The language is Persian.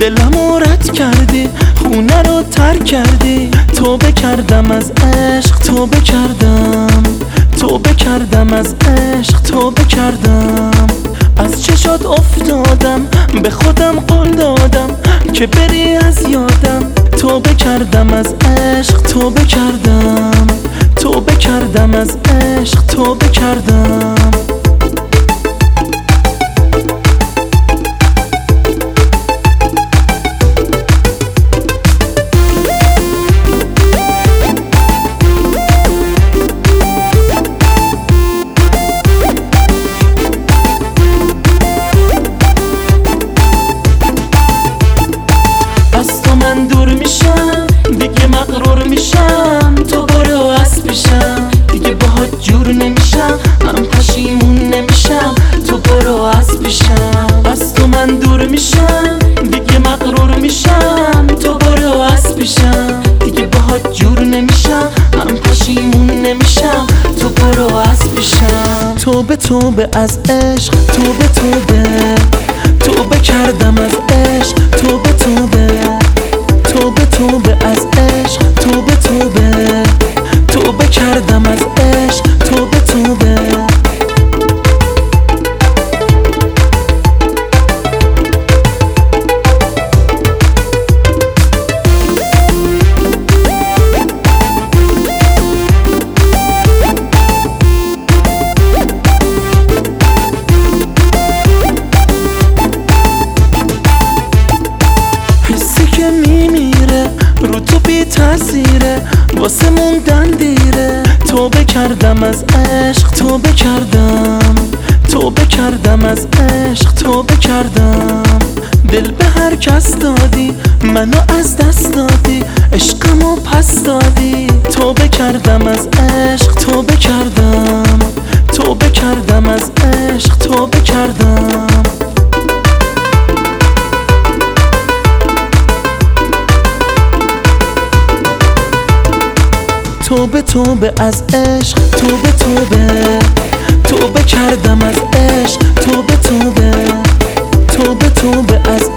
دلمو رد کردی، خونه رو ترک کردی. توبه کردم از عشق، توبه کردم، توبه کردم از عشق، توبه کردم. از چشات افتادم، به خودم قول دادم که بری از یادم. توبه کردم از عشق، توبه کردم، توبه کردم از عشق، توبه کردم. من دور میشم، دیگه مغرور میشم. تو برو از پیشم، دیگه باهات جور نمیشم. من پشیمون نمیشم، تو برو از پیشم. از تو من دور میشم، دیگه مغرور میشم. تو برو از پیشم، دیگه باهات جور نمیشم. من پشیمون نمیشم، تو برو از پیشم. توبه توبه از عشق، توبه توبه، توبه کردم از عشق، توبه توبه، توبه توبه از عشق، توبه توبه، توبه کردم از عشق، توبه توبه. حسی که میمیره رو تو بی تاثیره، واسه موندن دیره. توبه کردم از عشق، توبه کردم، توبه کردم از عشق، توبه کردم. دل به هر کس دادی، منو از دست دادی، عشقمو پس دادی. توبه کردم از عشق، توبه کردم، توبه کردم از عشق، توبه کردم. توبه توبه از عشق، توبه توبه، توبه کردم از عشق، توبه توبه، توبه توبه از